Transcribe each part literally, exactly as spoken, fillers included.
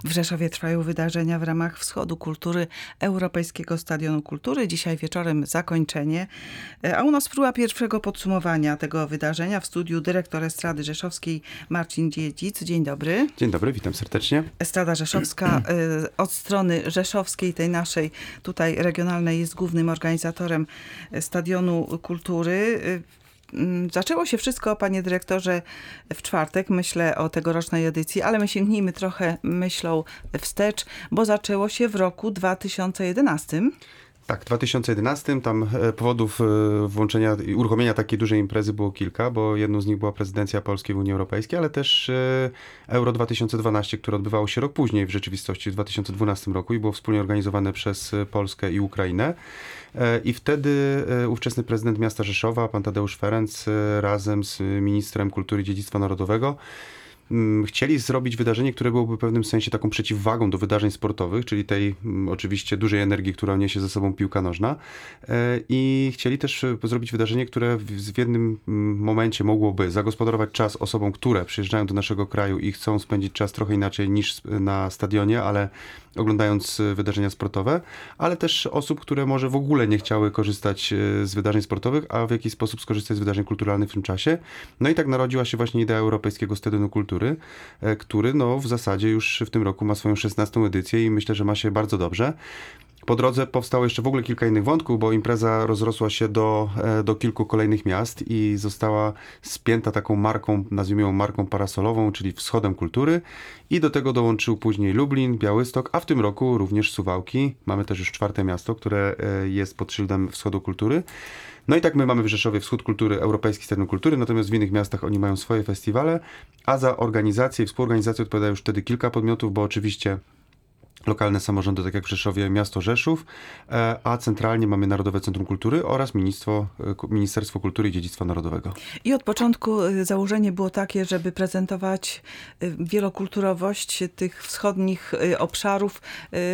W Rzeszowie trwają wydarzenia w ramach Wschodu Kultury Europejskiego Stadionu Kultury. Dzisiaj wieczorem zakończenie, a u nas próba pierwszego podsumowania tego wydarzenia. W studiu dyrektor Estrady Rzeszowskiej Marcin Dziedzic. Dzień dobry. Dzień dobry, witam serdecznie. Estrada Rzeszowska od strony rzeszowskiej, tej naszej tutaj regionalnej, jest głównym organizatorem Stadionu Kultury. Zaczęło się wszystko, panie dyrektorze, w czwartek, myślę o tegorocznej edycji, ale my sięgnijmy trochę myślą wstecz, bo zaczęło się w roku dwa tysiące jedenastym. Tak, w dwa tysiące jedenastym tam powodów włączenia i uruchomienia takiej dużej imprezy było kilka, bo jedną z nich była prezydencja Polski w Unii Europejskiej, ale też Euro dwa tysiące dwanaście, które odbywało się rok później w rzeczywistości, w dwa tysiące dwunastym roku i było wspólnie organizowane przez Polskę i Ukrainę. I wtedy ówczesny prezydent miasta Rzeszowa, pan Tadeusz Ferenc, razem z ministrem kultury i dziedzictwa narodowego chcieli zrobić wydarzenie, które byłoby w pewnym sensie taką przeciwwagą do wydarzeń sportowych, czyli tej oczywiście dużej energii, która niesie ze sobą piłka nożna. I chcieli też zrobić wydarzenie, które w jednym momencie mogłoby zagospodarować czas osobom, które przyjeżdżają do naszego kraju i chcą spędzić czas trochę inaczej niż na stadionie, ale oglądając wydarzenia sportowe, ale też osób, które może w ogóle nie chciały korzystać z wydarzeń sportowych, a w jakiś sposób skorzystać z wydarzeń kulturalnych w tym czasie. No i tak narodziła się właśnie idea Europejskiego Stadionu Kultury, który no w zasadzie już w tym roku ma swoją szesnastą edycję i myślę, że ma się bardzo dobrze. Po drodze powstało jeszcze w ogóle kilka innych wątków, bo impreza rozrosła się do, do kilku kolejnych miast i została spięta taką marką, nazwijmy ją marką parasolową, czyli Wschodem Kultury. I do tego dołączył później Lublin, Białystok, a w tym roku również Suwałki. Mamy też już czwarte miasto, które jest pod szyldem Wschodu Kultury. No i tak my mamy w Rzeszowie Wschód Kultury, Europejski Stadion Kultury, natomiast w innych miastach oni mają swoje festiwale, a za organizację i współorganizację odpowiada już wtedy kilka podmiotów, bo oczywiście lokalne samorządy, tak jak w Rzeszowie, miasto Rzeszów, a centralnie mamy Narodowe Centrum Kultury oraz Ministerstwo, Ministerstwo Kultury i Dziedzictwa Narodowego. I od początku założenie było takie, żeby prezentować wielokulturowość tych wschodnich obszarów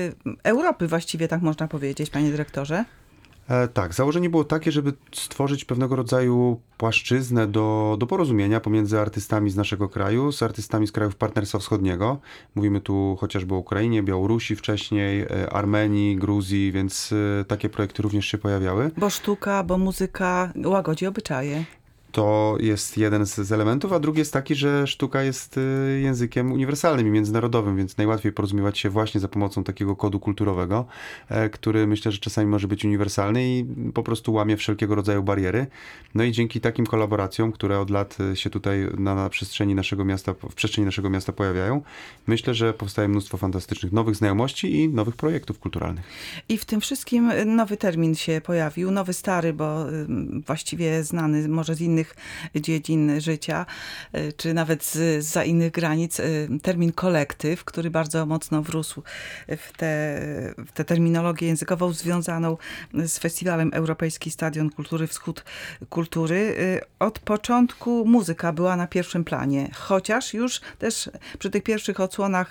Europy właściwie, tak można powiedzieć, panie dyrektorze? E, tak, założenie było takie, żeby stworzyć pewnego rodzaju płaszczyznę do, do porozumienia pomiędzy artystami z naszego kraju, z artystami z krajów Partnerstwa Wschodniego. Mówimy tu chociażby o Ukrainie, Białorusi wcześniej, e, Armenii, Gruzji, więc e, takie projekty również się pojawiały. Bo sztuka, bo muzyka łagodzi obyczaje. To jest jeden z, z elementów, a drugi jest taki, że sztuka jest językiem uniwersalnym i międzynarodowym, więc najłatwiej porozumiewać się właśnie za pomocą takiego kodu kulturowego, który myślę, że czasami może być uniwersalny i po prostu łamie wszelkiego rodzaju bariery. No i dzięki takim kolaboracjom, które od lat się tutaj na, na przestrzeni naszego miasta, w przestrzeni naszego miasta pojawiają, myślę, że powstaje mnóstwo fantastycznych nowych znajomości i nowych projektów kulturalnych. I w tym wszystkim nowy termin się pojawił, nowy stary, bo właściwie znany może z innych dziedzin życia, czy nawet z, za innych granic, termin kolektyw, który bardzo mocno wrósł w tę w tę terminologię językową związaną z Festiwalem Europejski Stadion Kultury Wschód Kultury. Od początku muzyka była na pierwszym planie, chociaż już też przy tych pierwszych odsłonach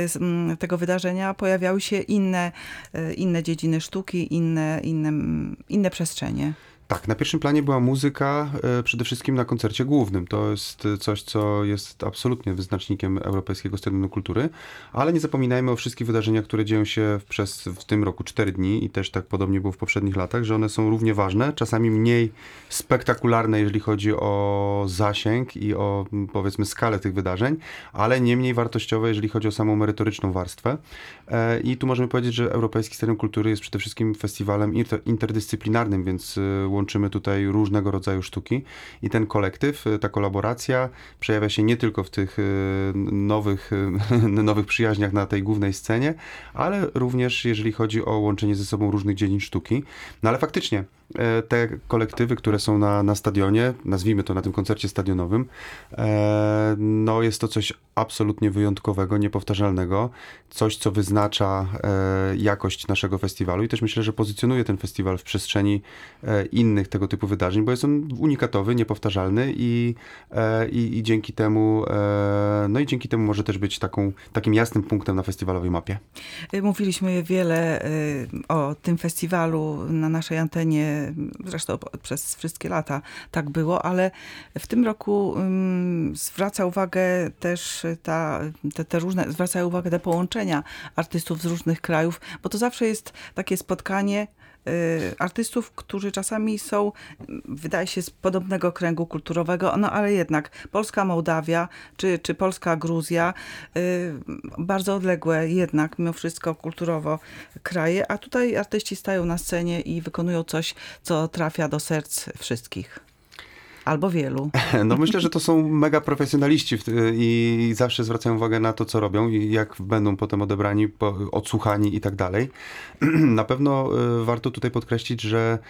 tego wydarzenia pojawiały się inne, inne dziedziny sztuki, inne, inne, inne przestrzenie. Tak, na pierwszym planie była muzyka e, przede wszystkim na koncercie głównym. To jest coś, co jest absolutnie wyznacznikiem Europejskiego Stadionu Kultury, ale nie zapominajmy o wszystkich wydarzeniach, które dzieją się przez w tym roku cztery dni i też tak podobnie było w poprzednich latach, że one są równie ważne, czasami mniej spektakularne, jeżeli chodzi o zasięg i o, powiedzmy, skalę tych wydarzeń, ale nie mniej wartościowe, jeżeli chodzi o samą merytoryczną warstwę. E, I tu możemy powiedzieć, że Europejski Stadion Kultury jest przede wszystkim festiwalem inter- interdyscyplinarnym, więc e, łączymy tutaj różnego rodzaju sztuki i ten kolektyw, ta kolaboracja przejawia się nie tylko w tych nowych, nowych przyjaźniach na tej głównej scenie, ale również jeżeli chodzi o łączenie ze sobą różnych dziedzin sztuki. No ale faktycznie te kolektywy, które są na, na stadionie, nazwijmy to na tym koncercie stadionowym, e, no jest to coś absolutnie wyjątkowego, niepowtarzalnego, coś, co wyznacza e, jakość naszego festiwalu i też myślę, że pozycjonuje ten festiwal w przestrzeni e, innych tego typu wydarzeń, bo jest on unikatowy, niepowtarzalny i, e, i, i dzięki temu e, no i dzięki temu może też być taką, takim jasnym punktem na festiwalowej mapie. Mówiliśmy wiele o tym festiwalu na naszej antenie zresztą przez wszystkie lata tak było, ale w tym roku um, zwraca uwagę też ta, te, te różne, zwracają uwagę te połączenia artystów z różnych krajów, bo to zawsze jest takie spotkanie artystów, którzy czasami są, wydaje się, z podobnego kręgu kulturowego, no ale jednak Polska, Mołdawia, czy, czy Polska, Gruzja, bardzo odległe jednak mimo wszystko kulturowo kraje, a tutaj artyści stają na scenie i wykonują coś, co trafia do serc wszystkich. Albo wielu. No myślę, że to są mega profesjonaliści i zawsze zwracają uwagę na to, co robią i jak będą potem odebrani, odsłuchani i tak dalej. Na pewno warto tutaj podkreślić, że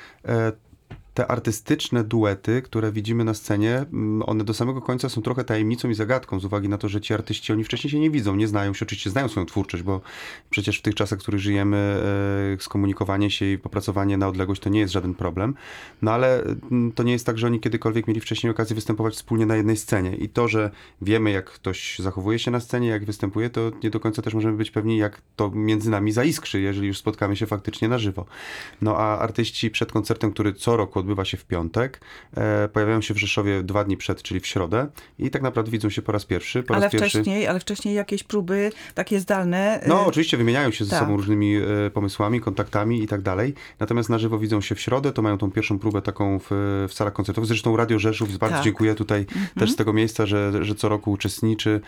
te artystyczne duety, które widzimy na scenie, one do samego końca są trochę tajemnicą i zagadką, z uwagi na to, że ci artyści, oni wcześniej się nie widzą, nie znają się, oczywiście znają swoją twórczość, bo przecież w tych czasach, w których żyjemy, skomunikowanie się i popracowanie na odległość to nie jest żaden problem, no ale to nie jest tak, że oni kiedykolwiek mieli wcześniej okazję występować wspólnie na jednej scenie i to, że wiemy, jak ktoś zachowuje się na scenie, jak występuje, to nie do końca też możemy być pewni, jak to między nami zaiskrzy, jeżeli już spotkamy się faktycznie na żywo. No a artyści przed koncertem, który co roku odbywa się w piątek, e, pojawiają się w Rzeszowie dwa dni przed, czyli w środę i tak naprawdę widzą się po raz pierwszy. Po ale, raz wcześniej, pierwszy... ale wcześniej jakieś próby takie zdalne. No oczywiście wymieniają się ze tak. sobą różnymi e, pomysłami, kontaktami i tak dalej. Natomiast na żywo widzą się w środę, to mają tą pierwszą próbę taką w, w salach koncertowych. Zresztą Radio Rzeszów, bardzo tak. dziękuję tutaj mhm. też z tego miejsca, że, że co roku uczestniczy,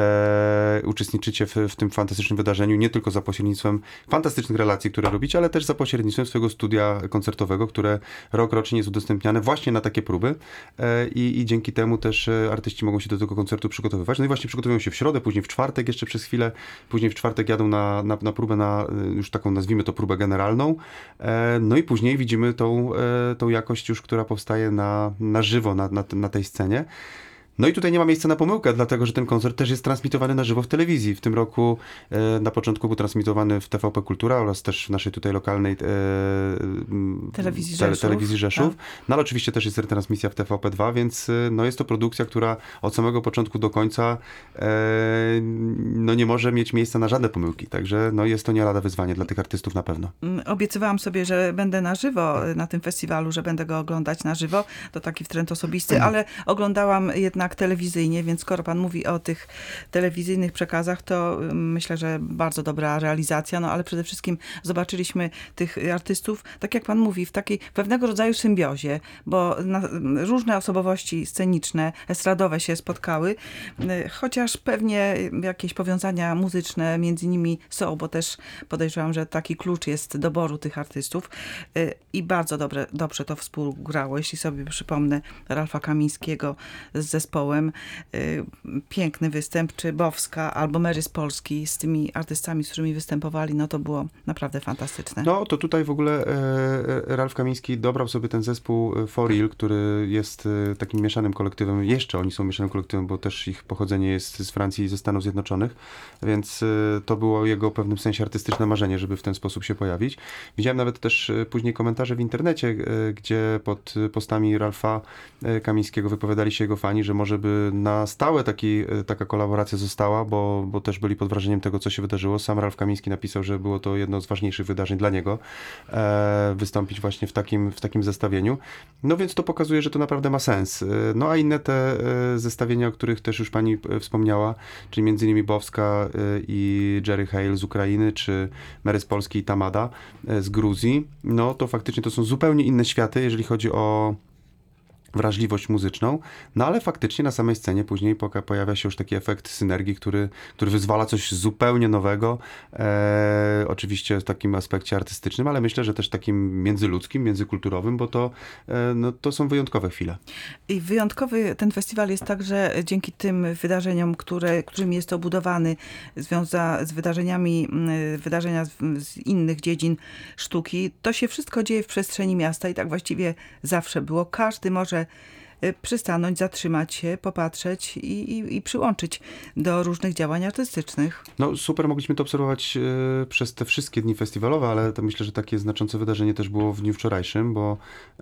e, uczestniczycie w, w tym fantastycznym wydarzeniu, nie tylko za pośrednictwem fantastycznych relacji, które robicie, ale też za pośrednictwem swojego studia koncertowego, które rok rocznie jest udostępniane właśnie na takie próby i, i dzięki temu też artyści mogą się do tego koncertu przygotowywać. No i właśnie przygotowują się w środę, później w czwartek jeszcze przez chwilę, później w czwartek jadą na, na, na próbę, na już taką nazwijmy to próbę generalną, no i później widzimy tą, tą jakość już, która powstaje na, na żywo na, na, na tej scenie. No i tutaj nie ma miejsca na pomyłkę, dlatego że ten koncert też jest transmitowany na żywo w telewizji. W tym roku e, na początku był transmitowany w T V P Kultura oraz też w naszej tutaj lokalnej e, telewizji te, Rzeszów. Telewizji Rzeszów. Tak. No ale oczywiście też jest retransmisja w T V P dwa, więc no, jest to produkcja, która od samego początku do końca e, no, nie może mieć miejsca na żadne pomyłki. Także no, jest to nie lada wyzwanie dla tych artystów na pewno. Obiecywałam sobie, że będę na żywo na tym festiwalu, że będę go oglądać na żywo. To taki wtręt osobisty, ale oglądałam jednak telewizyjnie, więc skoro pan mówi o tych telewizyjnych przekazach, to myślę, że bardzo dobra realizacja, no ale przede wszystkim zobaczyliśmy tych artystów, tak jak pan mówi, w takiej pewnego rodzaju symbiozie, bo na, różne osobowości sceniczne, estradowe się spotkały, chociaż pewnie jakieś powiązania muzyczne między nimi są, bo też podejrzewam, że taki klucz jest doboru tych artystów i bardzo dobre, dobrze to współgrało, jeśli sobie przypomnę Ralfa Kamińskiego z zespołem piękny występ, czy Bowska, albo Mary z Polski z tymi artystami, z którymi występowali, no to było naprawdę fantastyczne. No to tutaj w ogóle e, Ralf Kamiński dobrał sobie ten zespół For Real, który jest e, takim mieszanym kolektywem, jeszcze oni są mieszanym kolektywem, bo też ich pochodzenie jest z Francji i ze Stanów Zjednoczonych, więc e, to było jego w pewnym sensie artystyczne marzenie, żeby w ten sposób się pojawić. Widziałem nawet też e, później komentarze w internecie, e, gdzie pod postami Ralfa e, Kamińskiego wypowiadali się jego fani, że może by na stałe taki, taka kolaboracja została, bo, bo też byli pod wrażeniem tego, co się wydarzyło. Sam Ralf Kamiński napisał, że było to jedno z ważniejszych wydarzeń dla niego, e, wystąpić właśnie w takim, w takim zestawieniu. No więc to pokazuje, że to naprawdę ma sens. No a inne te zestawienia, o których też już pani wspomniała, czyli między innymi Bowska e, i Jerry Hale z Ukrainy, czy Mary z Polski i Tamada e, z Gruzji, no to faktycznie to są zupełnie inne światy, jeżeli chodzi o wrażliwość muzyczną, no ale faktycznie na samej scenie później pojawia się już taki efekt synergii, który, który wyzwala coś zupełnie nowego, e, oczywiście w takim aspekcie artystycznym, ale myślę, że też takim międzyludzkim, międzykulturowym, bo to, e, no, to są wyjątkowe chwile. I wyjątkowy ten festiwal jest także dzięki tym wydarzeniom, które, którymi jest obudowany, związane z wydarzeniami, wydarzenia z, z innych dziedzin sztuki, to się wszystko dzieje w przestrzeni miasta i tak właściwie zawsze było. Każdy może y, przystanąć, zatrzymać się, popatrzeć i, i, i przyłączyć do różnych działań artystycznych. No super, mogliśmy to obserwować e, przez te wszystkie dni festiwalowe, ale to myślę, że takie znaczące wydarzenie też było w dniu wczorajszym, bo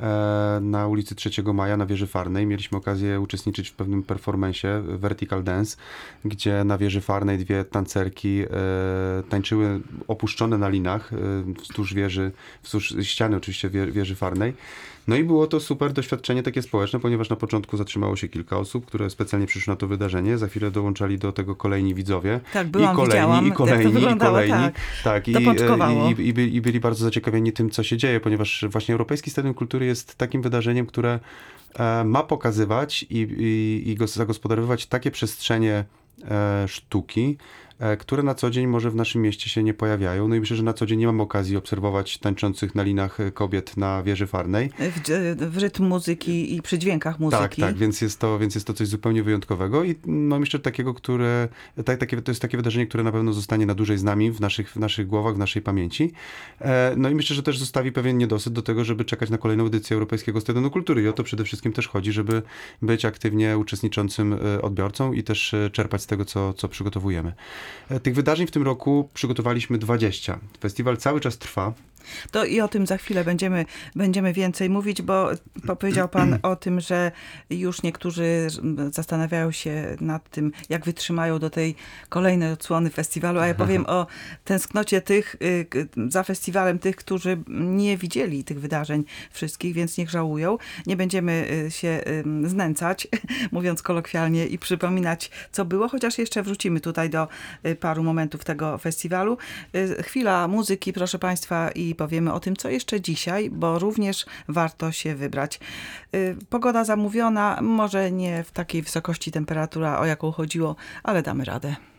e, na ulicy trzeciego Maja, na wieży Farnej, mieliśmy okazję uczestniczyć w pewnym performanceie Vertical Dance, gdzie na wieży Farnej dwie tancerki e, tańczyły opuszczone na linach e, wzdłuż wieży, wzdłuż ściany oczywiście wie, wieży Farnej. No i było to super doświadczenie takie społeczne, ponieważ na początku zatrzymało się kilka osób, które specjalnie przyszły na to wydarzenie. Za chwilę dołączali do tego kolejni widzowie. Tak, byłam, I kolejni, widziałam, i kolejni, i kolejni. tak. tak i, To pączkowało. i, i, by, I byli bardzo zaciekawieni tym, co się dzieje, ponieważ właśnie Europejski Stadion Kultury jest takim wydarzeniem, które e, ma pokazywać i, i, i go, zagospodarowywać takie przestrzenie e, sztuki, które na co dzień może w naszym mieście się nie pojawiają. No i myślę, że na co dzień nie mamy okazji obserwować tańczących na linach kobiet na wieży Farnej. W, w rytm muzyki i przy dźwiękach muzyki. Tak, tak, więc jest to, więc jest to coś zupełnie wyjątkowego i no myślę, że takiego, które, tak, takie, to jest takie wydarzenie, które na pewno zostanie na dłużej z nami, w naszych, w naszych głowach, w naszej pamięci. No i myślę, że też zostawi pewien niedosyt do tego, żeby czekać na kolejną edycję Europejskiego Stadionu Kultury i o to przede wszystkim też chodzi, żeby być aktywnie uczestniczącym odbiorcą i też czerpać z tego, co, co przygotowujemy. Tych wydarzeń w tym roku przygotowaliśmy dwadzieścia. Festiwal cały czas trwa. To i o tym za chwilę będziemy, będziemy więcej mówić, bo powiedział pan o tym, że już niektórzy zastanawiają się nad tym, jak wytrzymają do tej kolejnej odsłony festiwalu, a ja powiem o tęsknocie tych za festiwalem, tych, którzy nie widzieli tych wydarzeń wszystkich, więc niech żałują. Nie będziemy się znęcać, mówiąc kolokwialnie, i przypominać, co było, chociaż jeszcze wrócimy tutaj do paru momentów tego festiwalu. Chwila muzyki, proszę państwa, i powiemy o tym, co jeszcze dzisiaj, bo również warto się wybrać. Pogoda zamówiona, może nie w takiej wysokości temperatura, o jaką chodziło, ale damy radę.